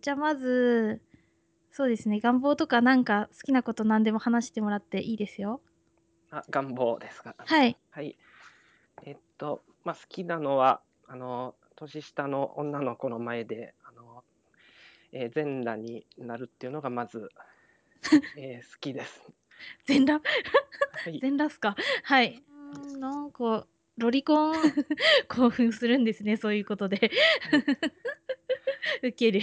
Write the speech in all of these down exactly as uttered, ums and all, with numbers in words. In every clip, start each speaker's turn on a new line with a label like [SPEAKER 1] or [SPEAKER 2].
[SPEAKER 1] じゃ、まず、そうですね、願望とかなんか好きなこと何でも話してもらっていいですよ。
[SPEAKER 2] あ、願望ですか。
[SPEAKER 1] はい。
[SPEAKER 2] はい。えっと、ま、好きなのは、あの、年下の女の子の前で、あの、え、全裸になるっていうのがまず、え、好きです。
[SPEAKER 1] 全裸？
[SPEAKER 2] はい。
[SPEAKER 1] 全裸っすか？はい。うーん、なんか、ロリコン興奮するんですね、そういうことで。
[SPEAKER 2] はい。
[SPEAKER 1] ウケる。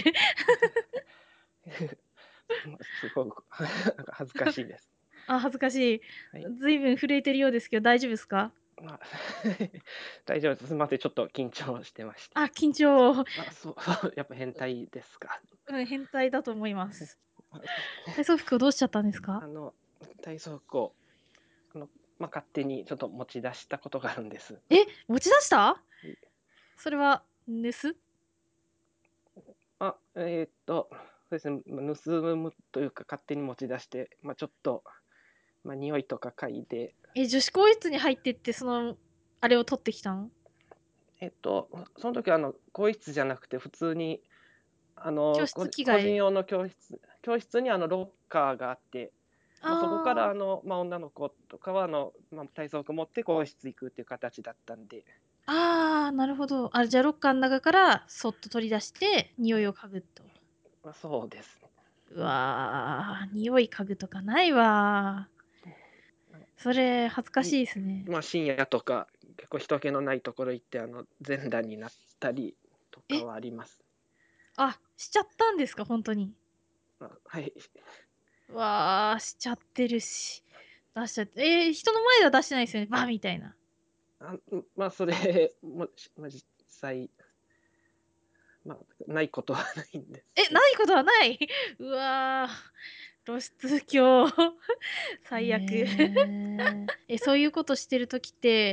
[SPEAKER 2] ま、すごく、なんか恥ずかしいです。
[SPEAKER 1] あ、恥ずかしい。
[SPEAKER 2] はい。
[SPEAKER 1] ずいぶん震えてるようですけど、大丈夫すか？
[SPEAKER 2] ま、大丈夫です。すんません、ちょっと緊張してまして。
[SPEAKER 1] あ、緊張。
[SPEAKER 2] あ、そうそう、やっぱ変態ですか？
[SPEAKER 1] うん、変態だと思います。
[SPEAKER 2] あ、
[SPEAKER 1] 体操服をどうしちゃったんですか？
[SPEAKER 2] あの、体操服を、あの、ま、勝手にちょっと持ち出したことがあるんです。
[SPEAKER 1] え、持ち出した？
[SPEAKER 2] はい。
[SPEAKER 1] それは、ぬす？
[SPEAKER 2] あ、えっと、そうですね、ま、盗むというか、勝手に持ち出して、ま、ちょっと、ま、匂いとか嗅いで
[SPEAKER 1] え、女子更衣室に入ってって、その、あれを取ってきたの？
[SPEAKER 2] えっと、その時はあの、更衣室じゃなくて普通に、あの、こ
[SPEAKER 1] 教室着替え。
[SPEAKER 2] 個人用の教室教室にあの、ロッカーがあって、ま、そこから
[SPEAKER 1] ああ。
[SPEAKER 2] あの、ま、女の子とかはあの、ま、体操服持って更衣室行くっていう形だったんで。
[SPEAKER 1] ああ、なるほど。あ、じゃ、ロッカーん中からそっと取り出して、匂いを嗅ぐと。
[SPEAKER 2] ま、そうですね。
[SPEAKER 1] うわ、匂い嗅ぐとかないわ。それ、恥ずか
[SPEAKER 2] に
[SPEAKER 1] しいすね。
[SPEAKER 2] ま、深夜とか、結構人気のないところ行って、あの、全裸になったりとか
[SPEAKER 1] え？
[SPEAKER 2] はあります。
[SPEAKER 1] あ、しちゃったんですか？ほんとに。
[SPEAKER 2] あ、はい。
[SPEAKER 1] わ、しちゃってるし、出しちゃって、え、人の前では出してないすよね、バーみたいな。
[SPEAKER 2] あ、うん、ま、それも、しま、実際ま、ないことはないんです
[SPEAKER 1] え、
[SPEAKER 2] けど。
[SPEAKER 1] ないことはない？うわ、露出狂。最悪。
[SPEAKER 2] へえ。
[SPEAKER 1] え、そういうことしてる時って、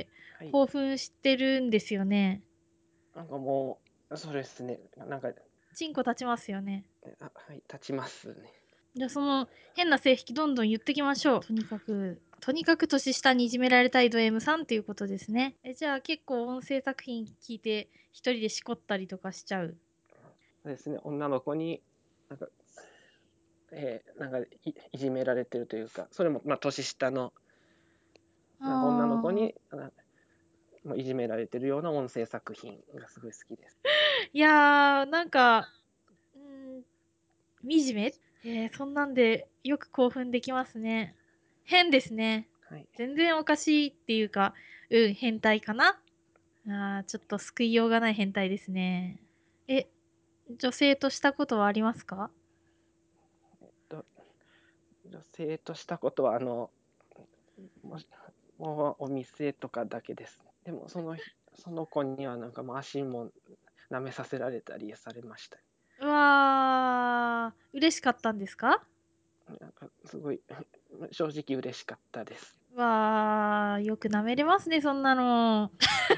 [SPEAKER 2] はい。
[SPEAKER 1] 興奮してるんですよね？
[SPEAKER 2] なんかもう、そうですね、ななんか
[SPEAKER 1] チンコ立ちますよね？
[SPEAKER 2] え、あ、はい、立ちますね。
[SPEAKER 1] じゃ、その変な性癖どんどん言ってきましょう。とにかくとにかく年下にいじめられたいド M さんっていうことですね。え、じゃあ結構音声作品聞いて、ひとりでしこったりとかしちゃう？
[SPEAKER 2] そうですね、女の子に、なんかええ、なんか、いいじめられてるというか、それも、ま、年下のなんか女の子
[SPEAKER 1] ああ。
[SPEAKER 2] に、あなま、いじめられてるような音声作品がすごい好きです。
[SPEAKER 1] いや、なんか、うーん、惨め？へえ、そんなんでよく興奮できますね。変ですね。
[SPEAKER 2] はい。
[SPEAKER 1] 全然おかしいっていうか、うん、変態かな。ああ、ちょっと救いようがない変態ですね。え、女性としたことはありますか？
[SPEAKER 2] えっと、女性としたことはあの、もしもうお店とかだけです。でもそのひその子にはなんかもう足も舐めさせられたりされました。
[SPEAKER 1] うわ、嬉しかったんですか？
[SPEAKER 2] なんかすごい、ま、正直嬉しかったです。
[SPEAKER 1] わ、よく舐めれますね、そんなの。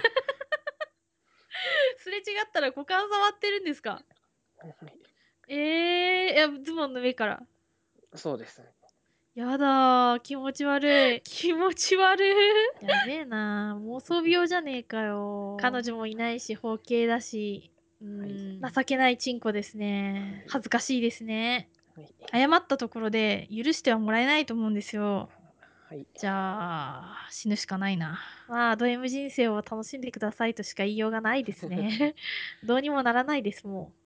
[SPEAKER 1] すれ違ったら股間触ってるんですか？
[SPEAKER 2] はいはい。
[SPEAKER 1] ええ、いや、ズボンの上から？
[SPEAKER 2] そうですね。
[SPEAKER 1] やだ、気持ち悪い。気持ち悪。やべえな、妄想病じゃねえかよ。彼女もいないし、包茎だし、う
[SPEAKER 2] はい。
[SPEAKER 1] ーん、情けないチンコですね。
[SPEAKER 2] はい。
[SPEAKER 1] 恥ずかしいですね。
[SPEAKER 2] はい。
[SPEAKER 1] 謝ったところで許してはもらえないと思うんですよ。
[SPEAKER 2] はい。
[SPEAKER 1] じゃあ、死ぬしかないな。まあ、ド M 人生を楽しんでくださいとしか言いようがないですね。どうにもならないです、もう。